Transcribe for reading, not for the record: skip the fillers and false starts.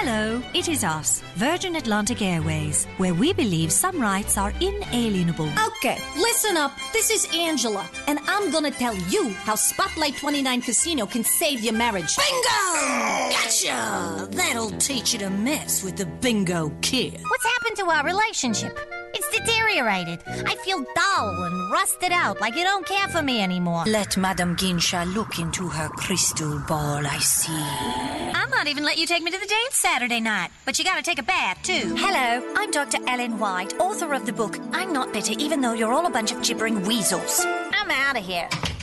Hello, it is us, Virgin Atlantic Airways, where we believe some rights are inalienable. Okay, listen up. This is Angela, and I'm gonna tell you how Spotlight 29 Casino can save your marriage. Bingo! Gotcha! That'll teach you to mess with the bingo kid. What's happened to our relationship? It's deteriorated. I feel dull and rusted out, like you don't care for me anymore. Let Madame Ginsha look into her crystal ball, I see. I might even let you take me to the dance Saturday night, but you gotta take a bath, too. Hello, I'm Dr. Ellen White, author of the book I'm Not Bitter Even Though You're All a Bunch of Gibbering Weasels. I'm out of here.